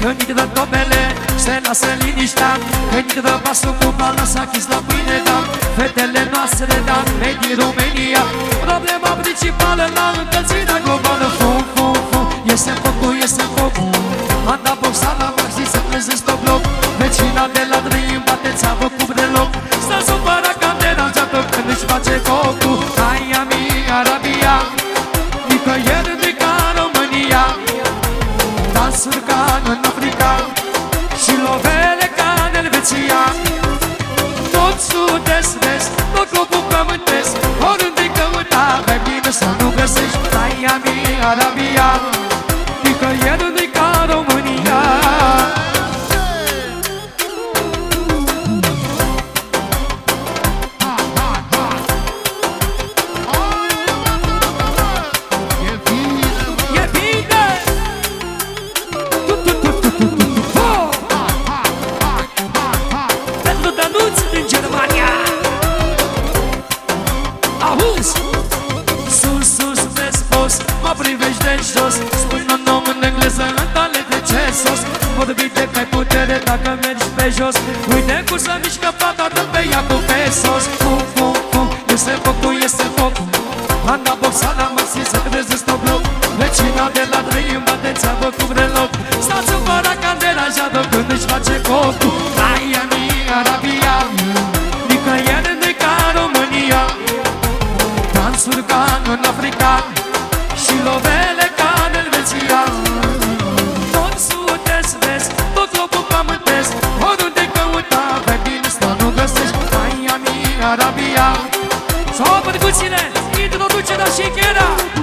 când îi dă tobele, se lasă liniștea, când îi dă pasul cu bala, s-a chis la pâine, da. Fetele noastre, da, mei din România. Problema principală la încălzirea globală. Fum, fum, fum, iese focul, iese focul. Anda boxa la maxi să trezesc tot bloc. Vecina de la Drăim bate țeavă cu breloc. Stă supăra cam deranjată când își face focul. Aia mia, Arabia, nicăieri nu-i ca România. Dansuri ca în Africa și lovele ca în Elveția. Tot sud-est, vest, tot globul pământesc, oriunde-i căuta, mai bine să nu găsești. Aia mia, Arabia, nicăieri nu-i ca România. Privești de jos, spui un om în engleză, în tale de ce sos. Vorbite pe putere dacă mergi pe jos. Uite cum să mișcă plata, dă pe ea cu pesos. Fum, fum, fum, iese focul, iese focul. Anda boxa la maxi să trezesc tot bloc. Vecina de la Drăim bate țeavă cu breloc. Stați supăra ca deranjată când își face focul. Aia mia, Arabia, nicăieri nu-i ca România. Dansuri ca în Africa și lovele ca în Elveția. Tot sud-est, vest, tot globul pământesc, oriunde-i căuta, pe bine să nu găsești. Aia mia, Arabia. Sau percuțiile, introducerea și încheierea.